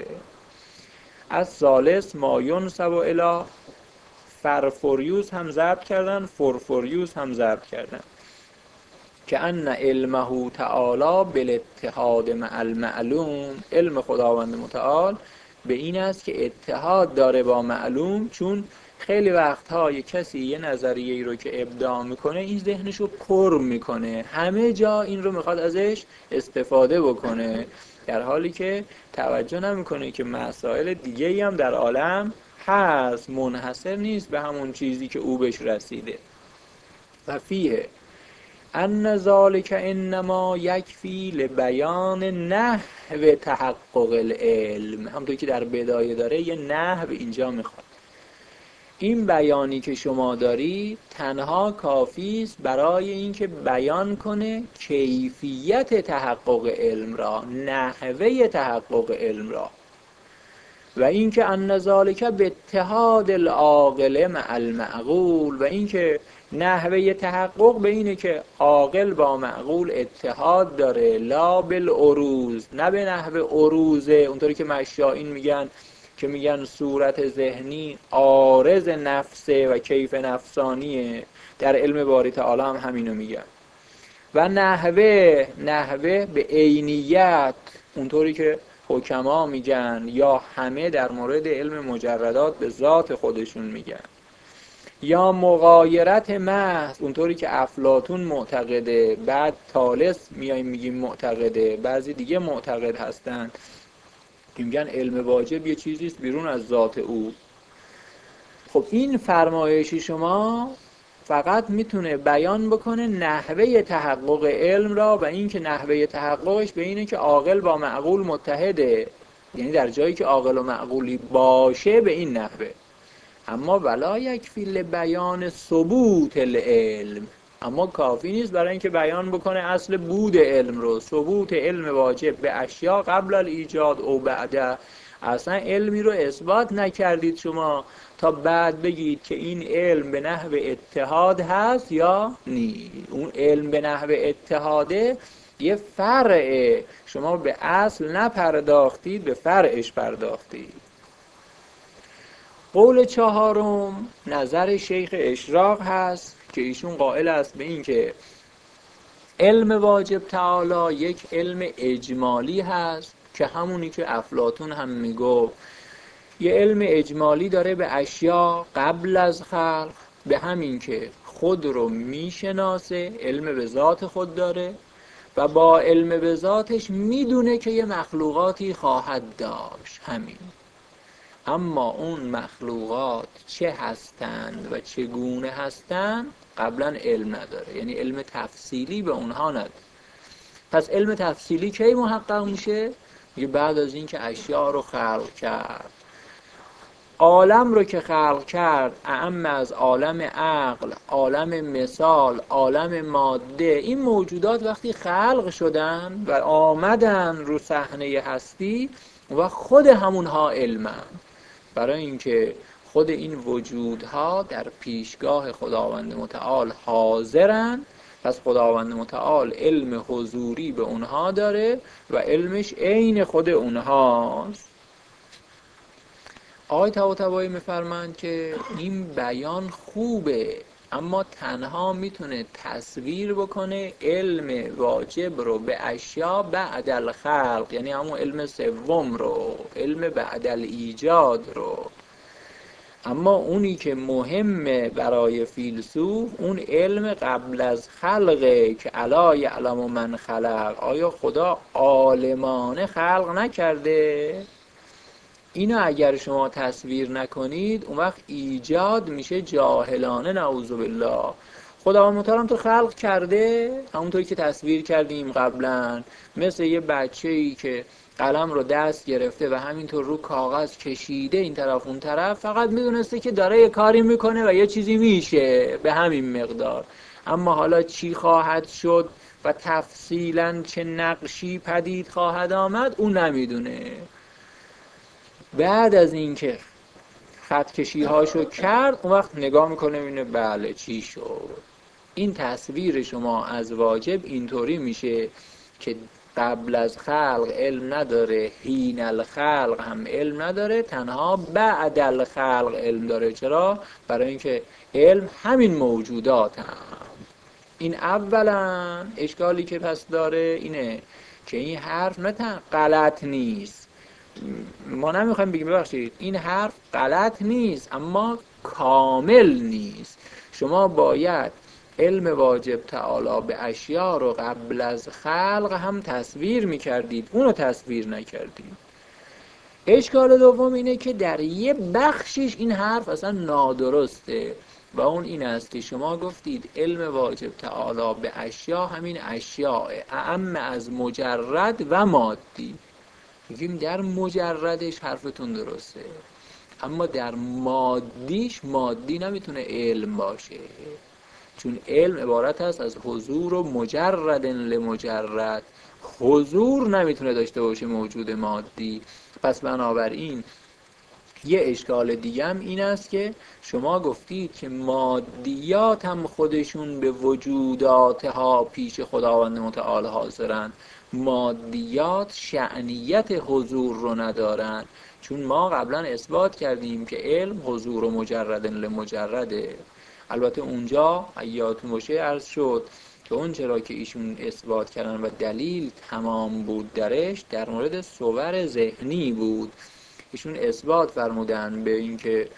از ثالث ما ینسب الی، فرفوریوس هم ضرب کردن، فورفوریوس هم ضرب کردن، که ان علمه تعالی بالاتحاد مع المعلوم. علم خداوند متعال به این است که اتحاد داره با معلوم. چون خیلی وقتها یه کسی یه نظریه ای رو که ابداع میکنه این ذهنش رو پر میکنه، همه جا این رو میخواد ازش استفاده بکنه، در حالی که توجه نمیکنه که مسائل دیگه‌ای هم در عالم هست، منحصر نیست به همون چیزی که او بهش رسیده. و فیه ان ذلک انما یکفی لبیان نحو تحقق العلم. همونطور که در بدایه داره یه نحو اینجا میخواد. این بیانی که شما داری تنها کافی است برای اینکه بیان کنه کیفیت تحقق علم را، نحوه تحقق علم را، و اینکه ان ذلک باتحاد العاقل مع المعقول، و اینکه نحوه تحقق به اینه که عاقل با معقول اتحاد داره، لا بالعروض، نه به نحو عروض اونطوری که مشایین میگن، که میگن صورت ذهنی عارض نفسه و کیف نفسانیه. در علم باری تعالی هم همینو میگن. و نحوه به عینیت اونطوری که حکما میگن، یا همه در مورد علم مجردات به ذات خودشون میگن. یا مغایرت محض اونطوری که افلاطون معتقده، بعد طالس میایم میگیم معتقده، بعضی دیگه معتقد هستن که میگن علم واجب یه چیزیست بیرون از ذات او. خب این فرمایش شما فقط میتونه بیان بکنه نحوه تحقق علم را، و اینکه نحوه تحققش به اینه که عاقل با معقول متحده، یعنی در جایی که عاقل و معقولی باشه به این نحوه. اما ولا یکفی لبیان ثبوت العلم، اما کافی نیست برای اینکه بیان بکنه اصل بود علم رو، ثبوت علم واجب به اشیا قبل الایجاد او بعده. اصلا علمی رو اثبات نکردید شما تا بعد بگید که این علم به نحو اتحاد هست یا نی. اون علم به نحو اتحاده یه فرعه، شما به اصل نپرداختید، به فرعش پرداختید. قول چهارم نظر شیخ اشراق هست که ایشون قائل است به این که علم واجب تعالی یک علم اجمالی هست، که همونی که افلاطون هم میگفت یه علم اجمالی داره به اشیا قبل از خلق، به همین که خود رو میشناسه، علم به ذات خود داره و با علم به ذاتش میدونه که یه مخلوقاتی خواهد داشت، همین. اما اون مخلوقات چه هستند و چگونه هستند قبلا علم نداره، یعنی علم تفصیلی به اونها نداره. پس علم تفصیلی کی محقق میشه؟ میگه بعد از اینکه اشیاء رو خلق کرد. عالم رو که خلق کرد، اعم از عالم عقل، عالم مثال، عالم ماده، این موجودات وقتی خلق شدن و آمدن رو صحنه هستی و خود همونها علمن، برای اینکه خود این وجودها در پیشگاه خداوند متعال حاضرن. پس خداوند متعال علم حضوری به اونها داره و علمش عین خود اونهاست. آقای طباطبایی میفرمایند که این بیان خوبه، اما تنها میتونه تصویر بکنه علم واجب رو به اشیا بعد الخلق، یعنی همون علم سوم رو، علم بعد الایجاد رو. اما اونی که مهمه برای فیلسوف اون علم قبل از خلقه که الا یعلم من خلق. آیا خدا عالمانه خلق نکرده؟ اینو اگر شما تصویر نکنید اون وقت ایجاد میشه جاهلانه، نعوذ بالله. خداوند متعال تو خلق کرده همونطوری که تصویر کردیم قبلا، مثل یه بچه‌ای که قلم رو دست گرفته و همینطور رو کاغذ کشیده این طرف اون طرف، فقط میدونسته که داره یه کاری میکنه و یه چیزی میشه به همین مقدار. اما حالا چی خواهد شد و تفصیلاً چه نقشی پدید خواهد آمد اون نمیدونه. بعد از اینکه خط کشی هاشو کرد اون وقت نگاه میکنه میبینه بله چی شد. این تصویر شما از واجب اینطوری میشه که قبل از خلق علم نداره، حین الخلق هم علم نداره، تنها بعد الخلق علم داره. چرا؟ برای اینکه علم همین موجودات هم. این اولا اشکالی که پس داره اینه که این حرف نه غلط نیست، ما نمیخوایم بگیم ببخشید این حرف غلط نیست اما کامل نیست. شما باید علم واجب تعالی به اشیاء رو قبل از خلق هم تصویر میکردید، اونو تصویر نکردید. اشکال دوم اینه که در یه بخشش این حرف اصلا نادرسته و اون این است که شما گفتید علم واجب تعالی به اشیاء همین اشیاء اعم از مجرد و مادی. میگیم در مجردش حرفتون درسته، اما در مادیش مادی نمیتونه علم باشه، چون علم عبارت است از حضور و مجرد لمجرد. حضور نمیتونه داشته باشه موجود مادی. پس بنابراین یه اشکال دیگه هم این است که شما گفتید که مادیات هم خودشون به وجوداتها پیش خداوند متعال حاضرن. مادیات شأنیت حضور رو ندارن، چون ما قبلا اثبات کردیم که علم حضور و مجرد لمجرده. البته اونجا یادتون باشه عرض شد که اون چرا که ایشون اثبات کردن و دلیل تمام بود درش در مورد صور ذهنی بود. ایشون اثبات فرمودن به اینکه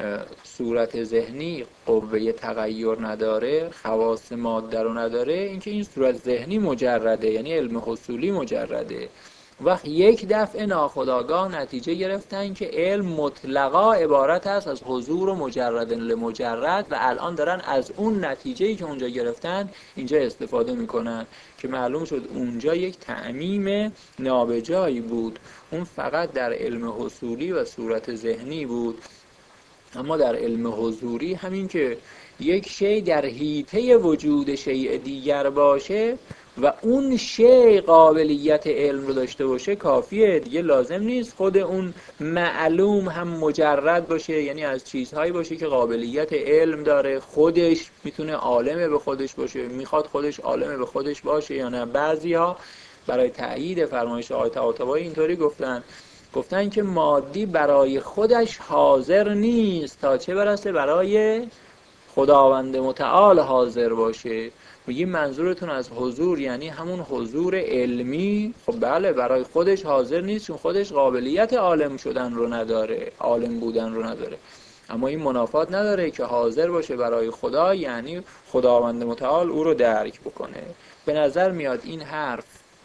صورت ذهنی قوه تغییر نداره، خواص ماده رو نداره، اینکه این صورت ذهنی مجرده، یعنی علم حصولی مجرده. وقت یک دفعه ناخودآگاه نتیجه گرفتن که علم مطلقا عبارت است از حضور و مجرد لمجرد و الان دارن از اون نتیجه‌ای که اونجا گرفتن اینجا استفاده میکنن که معلوم شد اونجا یک تعمیم نابجایی بود. اون فقط در علم حصولی و صورت ذهنی بود، اما در علم حضوری همین که یک شی در حیطه وجود شیء دیگر باشه و اون شی قابلیت علم رو داشته باشه کافیه دیگه. لازم نیست خود اون معلوم هم مجرد باشه، یعنی از چیزهایی باشه که قابلیت علم داره، خودش میتونه عالم به خودش باشه، میخواد خودش عالم به خودش باشه یا نه. بعضیا برای تأیید فرمایش آقای طباطبایی اینطوری گفتن که مادی برای خودش حاضر نیست تا چه برسه برای خداوند متعال حاضر باشه. میگیم منظورتون از حضور یعنی همون حضور علمی؟ خب بله، برای خودش حاضر نیست چون خودش قابلیت عالم شدن رو نداره، عالم بودن رو نداره. اما این منافات نداره که حاضر باشه برای خدا، یعنی خداوند متعال او رو درک بکنه. به نظر میاد این حرف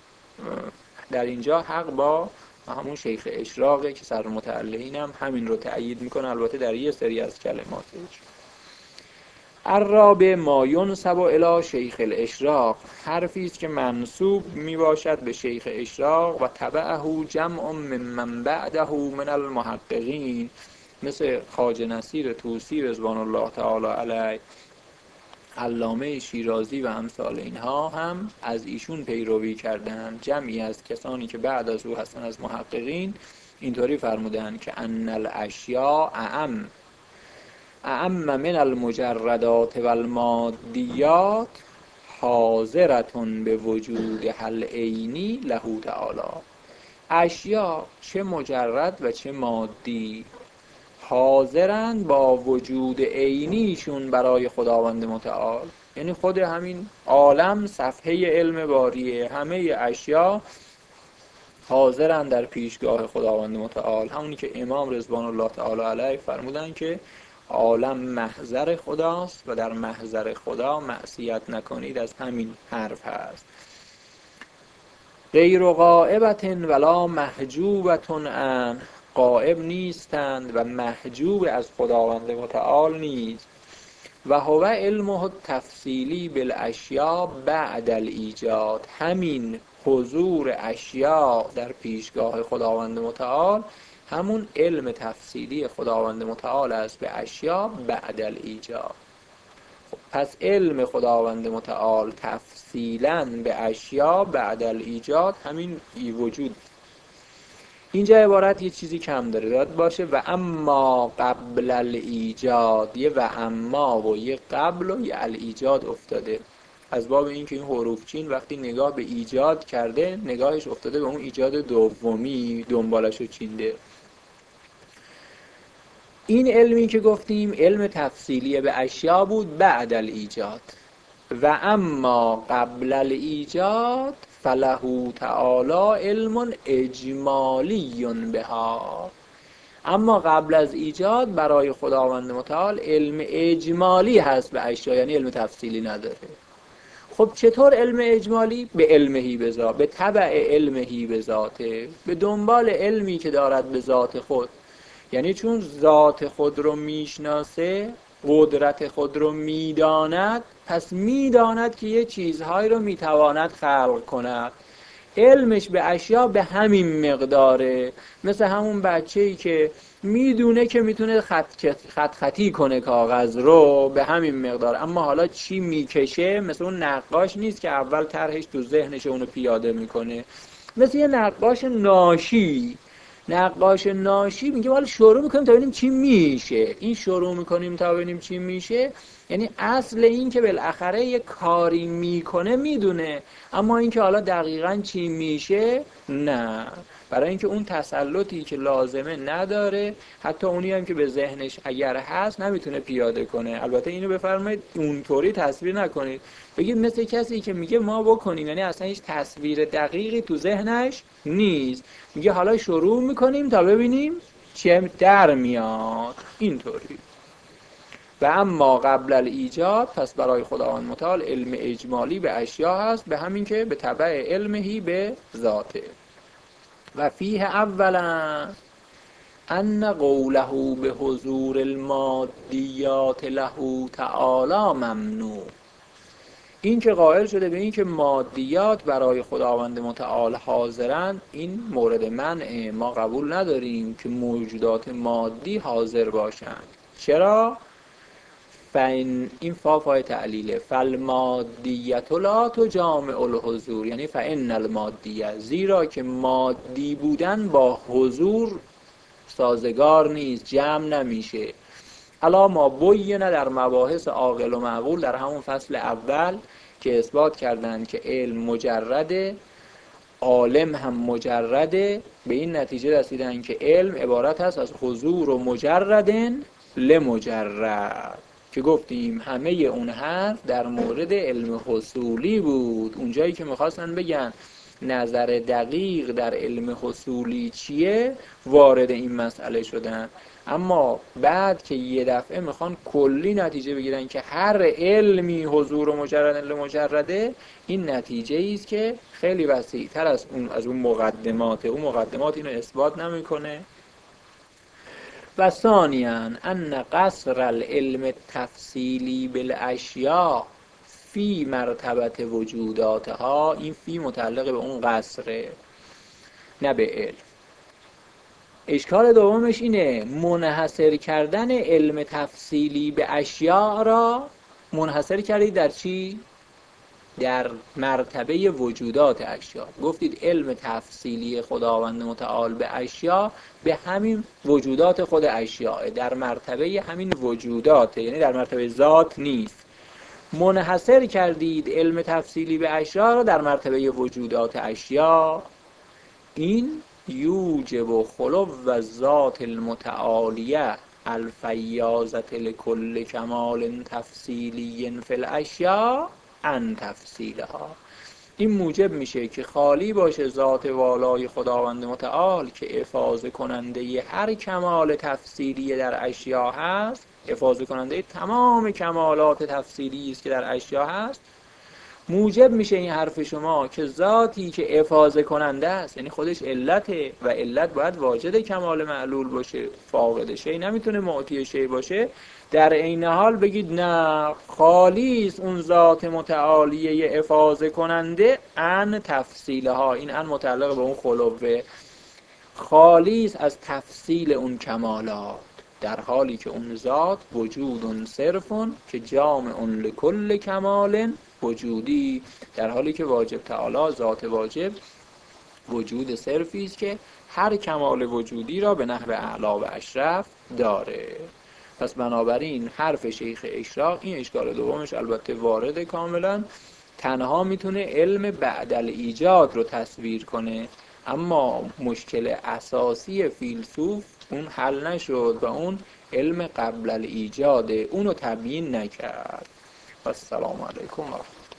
در اینجا حق با همون شیخ اشراقه که سر متعلقین هم همین رو تأیید میکنه، البته در یه سری از کلماتش. الرابع ما ینسب الی شیخ الاشراق، حرفی است که منسوب می باشد به شیخ اشراق و تبعه جمع ممن بعده من المحققین، مثل خواجه نصیر طوسی رضوان الله تعالی علیه، علامه شیرازی و امثال اینها هم از ایشون پیروی کردند. جمعی از کسانی که بعد از او هستن از محققین اینطوری فرمودند که ان الاشیاء اعم من المجردات و المادیات حاضرتون به وجود حل عینی له تعالی. اشیا چه مجرد و چه مادی حاضرند با وجود عینیشون برای خداوند متعال، یعنی خود همین عالم صفحه علم باریه، همه اشیا حاضرند در پیشگاه خداوند متعال. همونی که امام رضوان الله تعالی علیه فرمودن که عالم محضر خداست و در محضر خدا معصیت نکنید، از همین حرف هست. غیر غائبت ولا محجوبت عن، غائب نیستند و محجوب از خداوند متعال نیست. و هو علمه التفصیلی بالاشیاء بعد الایجاد، همین حضور اشیاء در پیشگاه خداوند متعال همون علم تفصیلی خداوند متعال است به اشیاء بعد الایجاد. پس علم خداوند متعال تفصیلاً به اشیاء بعد الایجاد همین وجود. اینجا عبارت یه چیزی کم داره، باید باشه و اما قبل الایجاد، یه و اما و یه قبل و یه الایجاد افتاده، از باب این که این حروف چین وقتی نگاه به ایجاد کرده نگاهش افتاده به اون ایجاد دومی، دنبالشو چینده. این علمی که گفتیم علم تفصیلی به اشیا بود بعد الایجاد. و اما قبل الایجاد فله تعالی علم اجمالی بها، اما قبل از ایجاد برای خداوند متعال علم اجمالی هست به اشیا، یعنی علم تفصیلی نداره. خب چطور علم اجمالی؟ به علمهی به ذات، به تبع علمهی به ذاته، به دنبال علمی که دارد به ذات خود. یعنی چون ذات خود رو میشناسه، قدرت خود رو میداند، پس میداند که یه چیزهایی رو میتواند خلق کند. علمش به اشیا به همین مقداره، مثل همون بچه‌ای که میدونه که میتونه خطی کنه کاغذ رو، به همین مقدار. اما حالا چی میکشه؟ مثل اون نقاش نیست که اول طرحش تو ذهنش اونو پیاده میکنه، مثل یه نقاش ناشی میگه حالا شروع میکنیم تا ببینیم چی میشه. این شروع میکنیم تا ببینیم چی میشه یعنی اصل این که بالاخره یه کاری میکنه میدونه، اما این که حالا دقیقاً چی میشه نه، برای اینکه اون تسلطی که لازمه نداره، حتی اونی هم که به ذهنش اگر هست نمیتونه پیاده کنه. البته اینو بفرمایید اونطوری تصویر نکنید، بگید مثل کسی که میگه ما بکنیم، یعنی اصلا هیچ تصویر دقیقی تو ذهنش نیست، میگه حالا شروع میکنیم تا ببینیم چه در میاد، اینطوری. و اما قبل الایجاد، پس برای خداوند متعال علم اجمالی به اشیا هست، به همین که به تبع علمهی به ذاته. و فیه اولا ان قوله به حضور المادیات له تعالی ممنوع، این که قائل شده به این که مادیات برای خداوند متعال حاضرن، این مورد منع، ما قبول نداریم که موجودات مادی حاضر باشند. چرا؟ این فای تعلیله، فالمادیت لا تجامع الحضور، یعنی فان المادیه، زیرا که مادی بودن با حضور سازگار نیست، جمع نمیشه. الا ما بینه در مباحث عاقل و معقول در همون فصل اول که اثبات کردند که علم مجرده، عالم هم مجرده، به این نتیجه رسیدن که علم عبارت هست از حضور و مجردن لمجرد، که گفتیم همه اون حرف در مورد علم حصولی بود. اونجایی که میخواستن بگن نظر دقیق در علم حصولی چیه وارد این مسئله شدن، اما بعد که یه دفعه میخوان کلی نتیجه بگیرن که هر علمی حضور و مجرد مجرده، این نتیجه است که خیلی وسیع تر از اون مقدمات. اون مقدمات اینو اثبات نمیکنه. و ثانیاً ان قصر العلم التفصیلی بالاشیاء فی مرتبت وجوداتها، این فی متعلق به اون قصره نه به علم. اشکال دومش اینه منحصر کردن علم تفصیلی به اشیاء را منحصر کردید در چی؟ در مرتبه وجودات اشیاء. گفتید علم تفصیلی خداوند متعال به اشیاء به همین وجودات خود اشیاء، در مرتبه همین وجودات، یعنی در مرتبه ذات نیست. منحصر کردید علم تفصیلی به اشیاء را در مرتبه وجودات اشیاء. این یوجب خلو الذات المتعالیه الفیاضة لکل کمال تفصیلی فی الاشیاء عن تفصیلها. این موجب میشه که خالی باشه ذات والای خداوند متعال که افاضه کننده هر کمال تفصیلی در اشیاء هست، افاضه کننده تمام کمالات تفصیلی است که در اشیاء هست. موجب میشه این حرف شما که ذاتی که افاضه کننده است، یعنی خودش علته و علت باید واجد کمال معلول باشه، فاقد شی نمیتونه معطی شی باشه، در عین حال بگید نه، خالی است اون ذات متعالیه افاضه کننده عن تفصیلها. این عن متعلق به اون خلوه، خالی است از تفصیل اون کمالات، در حالی که اون ذات وجود صرفون که جامع لکل کمال وجودی، در حالی که واجب تعالی ذات واجب وجود صرفی است که هر کمال وجودی را به نحو اعلی و اشرف داره. پس بنابراین حرف شیخ اشراق، این اشکال دومش البته وارد کاملا، تنها میتونه علم بعد الایجاد رو تصویر کنه، اما مشکل اساسی فیلسوف اون حل نشد و اون علم قبل الایجاده، اونو تبیین نکرد. السلام علیکم و رحمت الله.